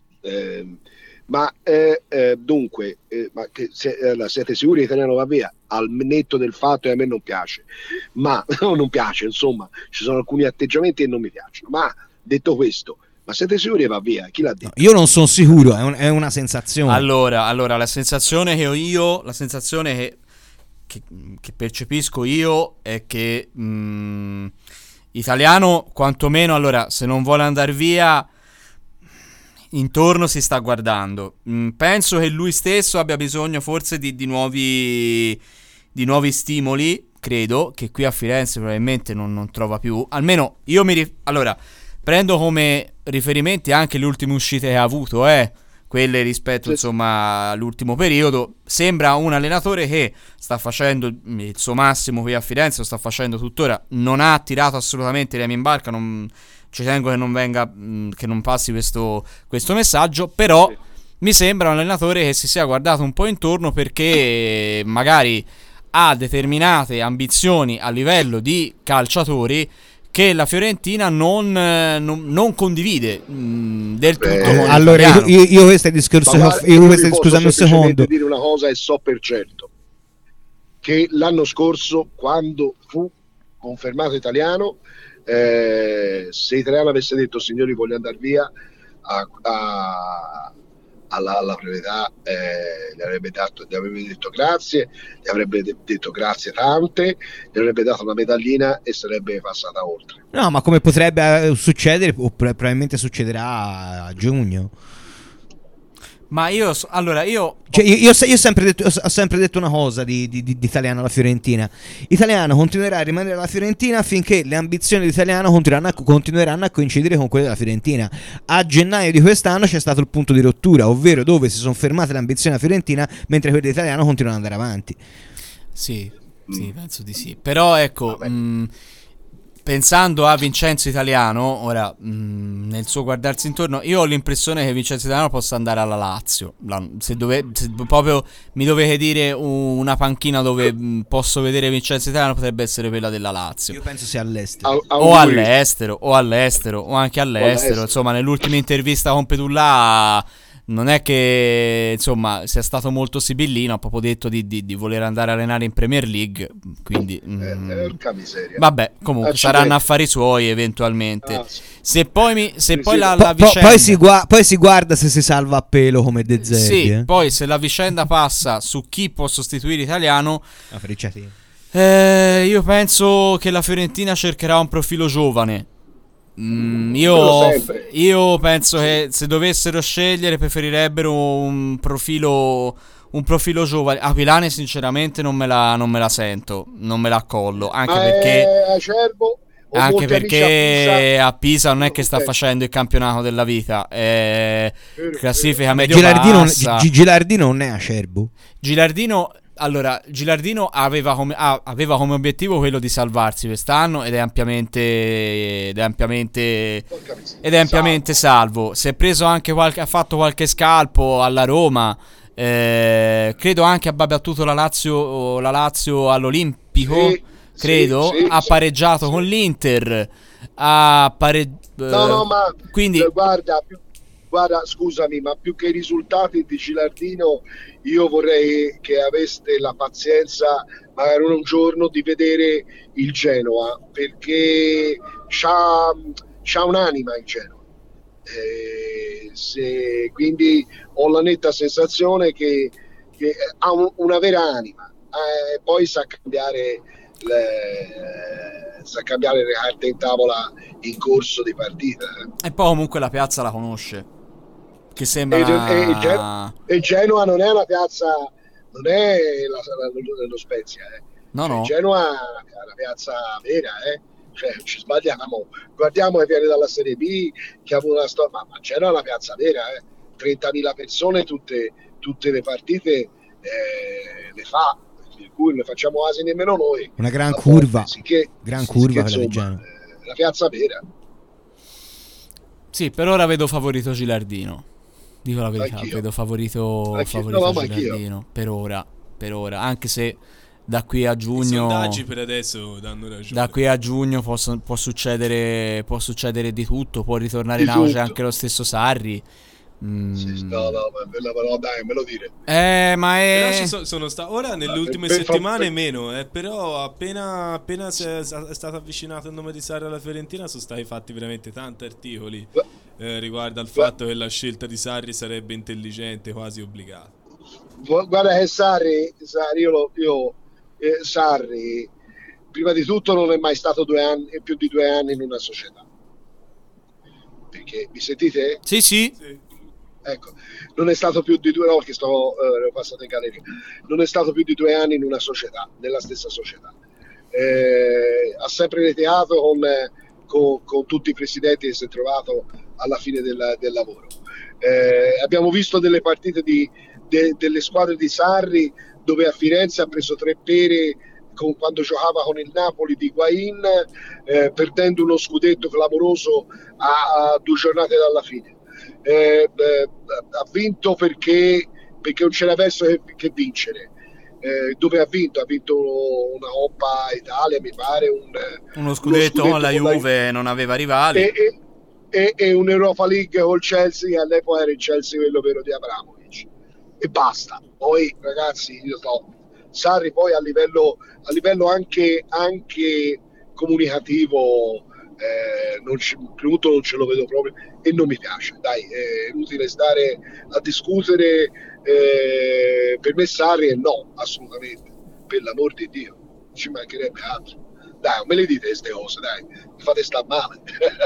Speaker 4: Dunque, siete sicuri che Italiano va via? Al netto del fatto che a me non piace, ma non piace, insomma, ci sono alcuni atteggiamenti che non mi piacciono. Ma detto questo, ma siete sicuri che va via? Chi l'ha detto?
Speaker 2: No, io non sono sicuro, è una sensazione.
Speaker 1: Allora, la sensazione che ho io, la sensazione che percepisco io è che Italiano, quantomeno, allora, se non vuole andare via, intorno si sta guardando. Penso che lui stesso abbia bisogno forse di nuovi stimoli. Credo che qui a Firenze probabilmente non trova più. Almeno io allora prendo come riferimenti anche le ultime uscite che ha avuto, quelle rispetto insomma all'ultimo periodo. Sembra un allenatore che sta facendo il suo massimo qui a Firenze, lo sta facendo tuttora, non ha tirato assolutamente remi in barca, ci tengo che non venga, che non passi questo messaggio, però mi sembra un allenatore che si sia guardato un po' intorno, perché magari ha determinate ambizioni a livello di calciatori che la Fiorentina non condivide del tutto.
Speaker 2: Allora io questo è il discorso, scusami un secondo,
Speaker 4: dire una cosa, e so per certo che l'anno scorso, quando fu confermato Italiano, se Italiano avesse detto signori voglio andare via, alla proprietà gli avrebbe detto grazie, gli avrebbe detto grazie tante, gli avrebbe dato una medallina e sarebbe passata oltre.
Speaker 2: No, ma come potrebbe succedere, o probabilmente succederà a giugno.
Speaker 1: Ma io ho
Speaker 2: sempre detto una cosa di Italiano alla Fiorentina. Italiano continuerà a rimanere alla Fiorentina finché le ambizioni di Italiano continueranno a coincidere con quelle della Fiorentina. A gennaio di quest'anno c'è stato il punto di rottura, ovvero dove si sono fermate le ambizioni della Fiorentina mentre quelle di Italiano continuano ad andare avanti.
Speaker 1: Sì, penso di sì. Però ecco, pensando a Vincenzo Italiano, ora nel suo guardarsi intorno, io ho l'impressione che Vincenzo Italiano possa andare alla Lazio. Se proprio mi dovete dire una panchina dove posso vedere Vincenzo Italiano, potrebbe essere quella della Lazio.
Speaker 2: Io penso sia all'estero.
Speaker 1: O all'estero, o anche all'estero. Insomma, nell'ultima intervista con Pedulla non è che insomma sia stato molto sibillino, ha proprio detto di voler andare a allenare in Premier League, quindi
Speaker 4: miseria.
Speaker 1: Vabbè, comunque saranno affari suoi eventualmente. Se poi la vicenda
Speaker 2: poi si guarda se si salva a pelo come De Zerbi.
Speaker 1: Sì, poi se la vicenda passa su chi può sostituire Italiano, io penso che la Fiorentina cercherà un profilo giovane. Io penso che se dovessero scegliere preferirebbero un profilo giovane. Aquilani sinceramente non me la sento, non me la accollo, anche perché a Pisa non è che sta facendo il campionato della vita, classifica medio bassa.
Speaker 2: Gilardino non è Acerbo.
Speaker 1: Gilardino aveva come obiettivo quello di salvarsi quest'anno ed è ampiamente salvo. Si è preso anche ha fatto qualche scalpo alla Roma, credo anche abbia battuto la Lazio all'Olimpico, credo, ha pareggiato con l'Inter,
Speaker 4: quindi guarda, scusami, ma più che i risultati di Gilardino, io vorrei che aveste la pazienza, magari un giorno, di vedere il Genoa, perché c'ha un'anima il Genoa. Quindi ho la netta sensazione che ha una vera anima, poi sa cambiare le carte in tavola in corso di partita.
Speaker 1: E poi comunque la piazza la conosce, che sembra
Speaker 4: e Genoa non è una piazza, non è lo Spezia,
Speaker 1: no.
Speaker 4: Genoa è una piazza vera, cioè non ci sbagliamo, guardiamo che viene dalla Serie B, che ha avuto una storia, ma Genoa è una piazza vera, 30.000 persone tutte le partite le fa, per cui ne facciamo quasi nemmeno noi.
Speaker 2: Una gran curva,
Speaker 4: insomma, la piazza vera.
Speaker 1: Sì, per ora vedo favorito Gilardino, dico la verità.
Speaker 4: Anch'io.
Speaker 1: Vedo favorito Gilardino per ora, anche se da qui a giugno,
Speaker 3: i sondaggi per adesso danno ragione.
Speaker 1: Da qui a giugno può succedere di tutto, può ritornare in auge anche lo stesso Sarri.
Speaker 4: Sì, no, dai, me lo dire.
Speaker 1: Ma è...
Speaker 3: Però ora nelle ultime settimane meno, però appena è stato avvicinato il nome di Sarri alla Fiorentina sono stati fatti veramente tanti articoli riguardo al fatto che la scelta di Sarri sarebbe intelligente, quasi obbligata.
Speaker 4: Guarda che Sarri Sarri prima di tutto non è mai stato più di 2 anni in una società, perché mi sentite?
Speaker 1: Sì.
Speaker 4: Ecco, non è stato più di 2 anni, che sto passato in galleria, non è stato più di 2 anni in una società, nella stessa società, ha sempre litigato con tutti i presidenti che si è trovato alla fine del lavoro. Abbiamo visto delle partite delle squadre di Sarri dove a Firenze ha preso 3 pere quando giocava con il Napoli di Higuaín, perdendo uno scudetto clamoroso a 2 giornate dalla fine. Ha vinto perché non c'era verso che vincere. Dove ha vinto una Coppa Italia, mi pare,
Speaker 1: uno scudetto con la Juve, non aveva rivali,
Speaker 4: e un Europa League col Chelsea, che all'epoca era il Chelsea quello vero di Abramovich, e basta. Poi ragazzi, io Sarri poi a livello anche comunicativo prima di tutto non ce lo vedo proprio e non mi piace, dai, è inutile stare a discutere. Per me Sarri è no, assolutamente, per l'amor di Dio, ci mancherebbe altro. Dai, non me le dite queste cose, dai, mi fate sta male.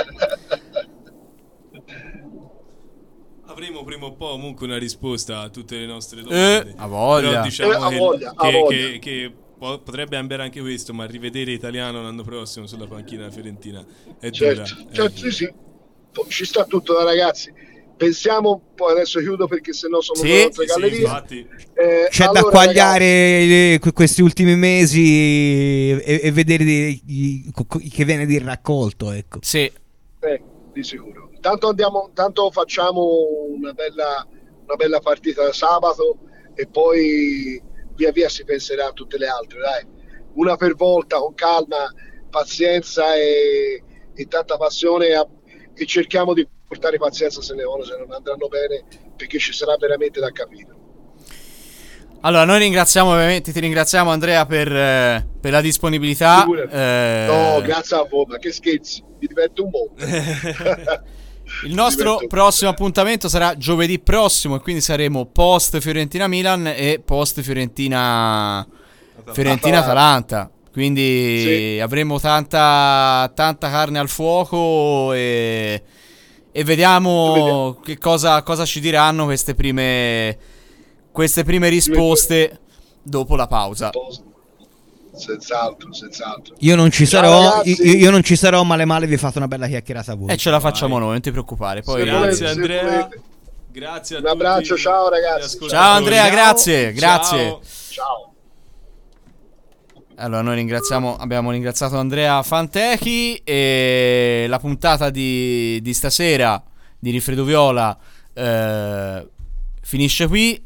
Speaker 3: Avremo prima o poi comunque una risposta a tutte le nostre domande.
Speaker 1: A voglia.
Speaker 3: Però diciamo
Speaker 4: A voglia.
Speaker 3: che potrebbe cambiare anche questo, ma rivedere Italiano l'anno prossimo sulla panchina della Fiorentina è dura.
Speaker 4: Certo, sì. Ci sta tutto, ragazzi. Pensiamo, poi adesso chiudo perché sennò sono altre gallerie.
Speaker 2: C'è da quagliare questi ultimi mesi e vedere che viene di raccolto, ecco.
Speaker 1: Sì.
Speaker 4: Di sicuro. Tanto facciamo una bella partita sabato e poi via via si penserà a tutte le altre, dai. Una per volta, con calma, pazienza e tanta passione, e cerchiamo di portare pazienza se le cose non andranno bene, perché ci sarà veramente da capire.
Speaker 1: Allora, noi ti ringraziamo Andrea per la disponibilità.
Speaker 4: No, grazie a voi, ma che scherzi, mi diverto un po'.
Speaker 1: Il nostro prossimo appuntamento sarà giovedì prossimo, e quindi saremo post Fiorentina Milan e post Fiorentina Atalanta. Quindi avremo tanta carne al fuoco e vediamo che cosa ci diranno queste prime risposte dopo la pausa.
Speaker 4: Senz'altro.
Speaker 2: Io non ci sarò, male vi fate una bella chiacchierata voi.
Speaker 1: E ce la facciamo noi, non ti preoccupare. Poi
Speaker 3: grazie Andrea. Grazie a tutti.
Speaker 4: Un abbraccio, ciao ragazzi.
Speaker 1: Ciao Andrea, grazie.
Speaker 4: Ciao.
Speaker 1: Allora, noi abbiamo ringraziato Andrea Fantechi, e la puntata di stasera di Rifredo Viola finisce qui.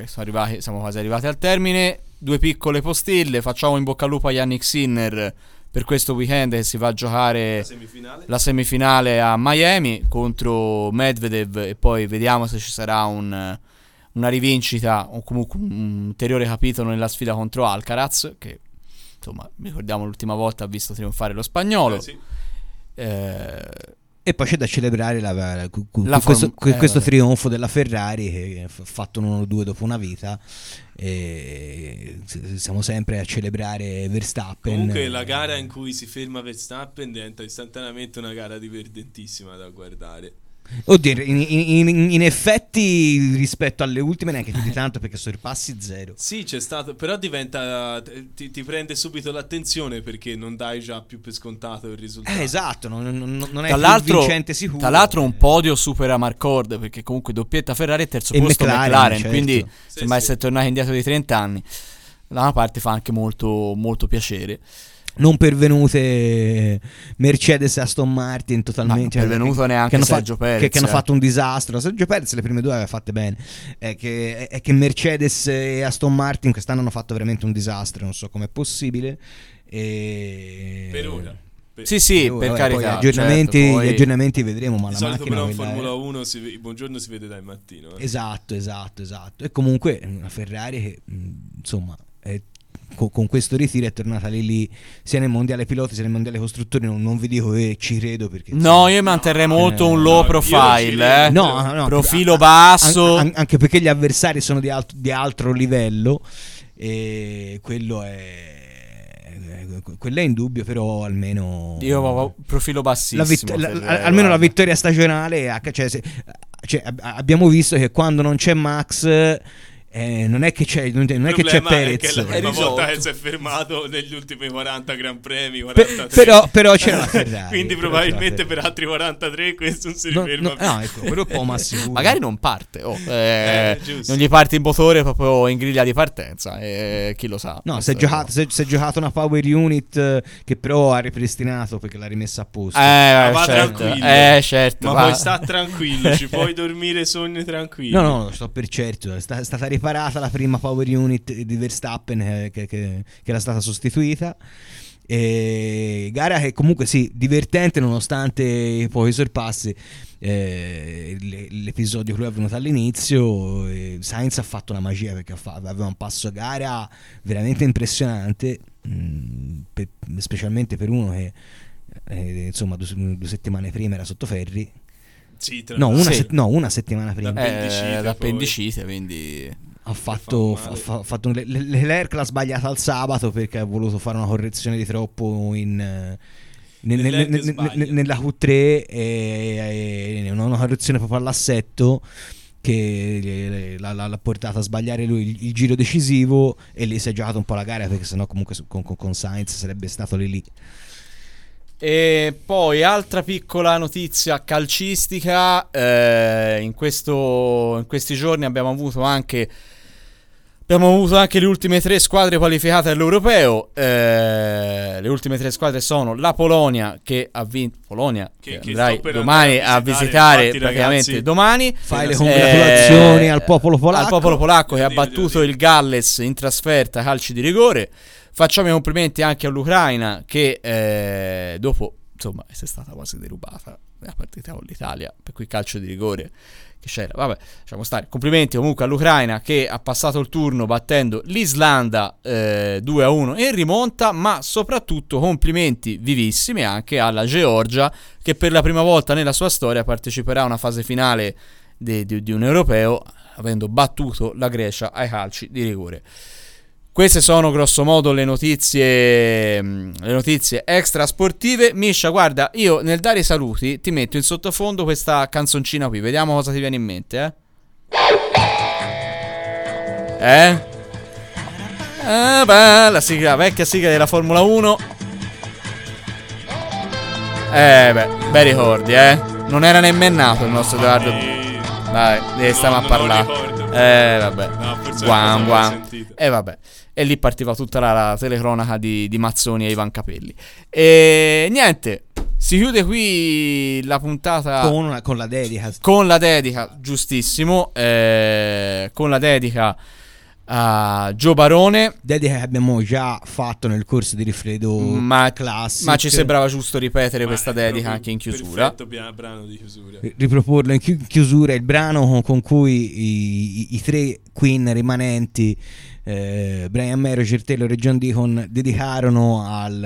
Speaker 1: Siamo quasi arrivati al termine. 2 piccole postille. Facciamo in bocca al lupo a Yannick Sinner per questo weekend, che si va a giocare la semifinale a Miami contro Medvedev, e poi vediamo se ci sarà una rivincita o comunque un ulteriore capitolo nella sfida contro Alcaraz, che insomma ricordiamo l'ultima volta ha visto trionfare lo spagnolo.
Speaker 3: Sì.
Speaker 2: E poi c'è da celebrare questo trionfo della Ferrari, che ha fatto un 1-2 dopo una vita, e siamo sempre a celebrare Verstappen.
Speaker 3: Comunque la gara in cui si ferma Verstappen diventa istantaneamente una gara divertentissima da guardare.
Speaker 2: Oddio, in effetti rispetto alle ultime neanche più di tanto, perché sorpassi zero.
Speaker 3: Sì, c'è stato, però diventa ti prende subito l'attenzione, perché non dai già più per scontato il risultato.
Speaker 2: Esatto, non è più vincente sicuro.
Speaker 1: Tra l'altro un podio supera Marcord, perché comunque doppietta Ferrari e terzo posto McLaren, certo. Quindi sembra essere tornati indietro di 30 anni. Da una parte fa anche molto, molto piacere.
Speaker 2: Non pervenute Mercedes e Aston Martin totalmente.
Speaker 1: Non pervenuto neanche Sergio Perez,
Speaker 2: che hanno fatto un disastro. Sergio Perez le prime due aveva fatte bene. È che Mercedes e Aston Martin quest'anno hanno fatto veramente un disastro. Non so com'è possibile.
Speaker 3: Per ora.
Speaker 1: Sì, per carità.
Speaker 2: Gli aggiornamenti vedremo. Ma
Speaker 3: di
Speaker 2: la
Speaker 3: solito
Speaker 2: macchina
Speaker 3: però in Formula 1 il buongiorno si vede dal mattino.
Speaker 2: Esatto. E comunque una Ferrari che insomma con questo ritiro è tornata lì sia nel mondiale piloti sia nel mondiale costruttori. Non vi dico che ci credo, perché
Speaker 1: io manterrei molto un low profile,
Speaker 2: no,
Speaker 1: profilo basso,
Speaker 2: anche perché gli avversari sono di altro livello, e quello è indubbio. Però almeno
Speaker 1: io profilo bassissimo,
Speaker 2: almeno la vittoria stagionale, abbiamo visto che quando non c'è Max non è che c'è Perez,
Speaker 3: è la prima volta che si è fermato negli ultimi 40 Gran Premi, 43.
Speaker 2: però c'era la Ferrari.
Speaker 3: Quindi probabilmente per altri 43 questo non si riferma più.
Speaker 2: No, ecco, quello un po' ma sicuro.
Speaker 1: Magari non parte, non gli parte il motore proprio in griglia di partenza, chi lo sa.
Speaker 2: No, si è giocato una power unit che però ha ripristinato, perché l'ha rimessa a posto.
Speaker 3: Va tranquillo.
Speaker 1: Certo.
Speaker 3: Ma poi sta tranquillo, ci puoi dormire sogni tranquilli.
Speaker 2: No, sto per certo. È stata riparata la prima power unit di Verstappen che era stata sostituita. E gara che comunque sì, divertente nonostante i pochi sorpassi. L'episodio che lui è venuto all'inizio, Sainz ha fatto una magia, perché aveva un passo gara veramente impressionante, specialmente per uno che insomma 2 settimane prima era sotto ferri. Una settimana prima
Speaker 1: l'appendicite, quindi
Speaker 2: ha fatto Leclerc l'ha sbagliata il sabato, perché ha voluto fare una correzione di troppo nella Q3, e una correzione proprio all'assetto che l'ha portata a sbagliare lui il giro decisivo, e lì si è giocato un po' la gara, perché sennò comunque con Sainz sarebbe stato lì.
Speaker 1: E poi altra piccola notizia calcistica, in questi giorni abbiamo avuto anche le ultime 3 squadre qualificate all'europeo. Le ultime 3 squadre sono la Polonia, che ha vinto, che andrai domani a visitare praticamente, ragazzi, domani.
Speaker 2: Fai le congratulazioni al popolo polacco
Speaker 1: che ha battuto il Galles in trasferta, calci di rigore. Facciamo i complimenti anche all'Ucraina, che dopo insomma è stata quasi derubata la partita con l'Italia, per cui calcio di rigore che c'era. Vabbè, lasciamo stare. Complimenti comunque all'Ucraina, che ha passato il turno battendo l'Islanda 2-1 in rimonta, ma soprattutto complimenti vivissimi anche alla Georgia, che per la prima volta nella sua storia parteciperà a una fase finale di un europeo, avendo battuto la Grecia ai calci di rigore. Queste sono grosso modo le notizie extra sportive. Miscia, guarda, io nel dare i saluti ti metto in sottofondo questa canzoncina qui, vediamo cosa ti viene in mente, la sigla, vecchia sigla della Formula 1. Bei ricordi, non era nemmeno nato il nostro Edoardo. Dai, stiamo a parlare. Vabbè.
Speaker 3: No, forse
Speaker 1: vabbè. E lì partiva tutta la telecronaca di Mazzoni e Ivan Capelli. E niente, si chiude qui la puntata
Speaker 2: con la dedica.
Speaker 1: Con la dedica, giustissimo. Con la dedica a Joe Barone.
Speaker 2: Dedica che abbiamo già fatto nel corso di Rifredo Classic,
Speaker 1: ma ci sembrava giusto ripetere questa dedica anche in chiusura.
Speaker 3: Perfetto brano di chiusura.
Speaker 2: Riproporlo in chiusura, il brano con cui i tre Queen rimanenti, Brian May, Roger Taylor e John Deacon, dedicarono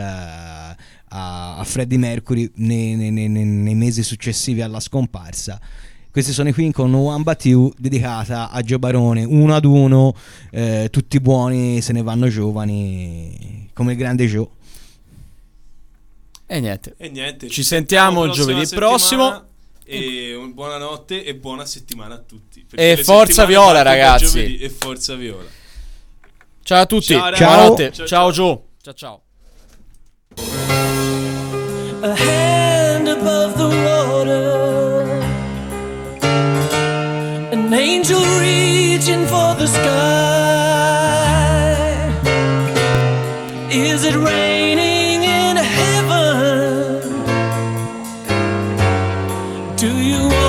Speaker 2: a Freddie Mercury nei mesi successivi alla scomparsa. Questi sono i Queen con One But You, dedicata a Joe Barone, 1 ad 1, tutti buoni, se ne vanno giovani, come il grande Joe.
Speaker 1: E niente,
Speaker 3: ci
Speaker 1: sentiamo giovedì prossimo.
Speaker 3: E buonanotte e buona settimana a tutti.
Speaker 1: E forza Viola, ragazzi.
Speaker 3: E forza Viola.
Speaker 1: Ciao a tutti.
Speaker 2: Ciao.
Speaker 1: Buonanotte. Ciao Joe. Ciao.
Speaker 5: A hand above the water, an angel reaching for the sky. Is it raining in heaven? Do you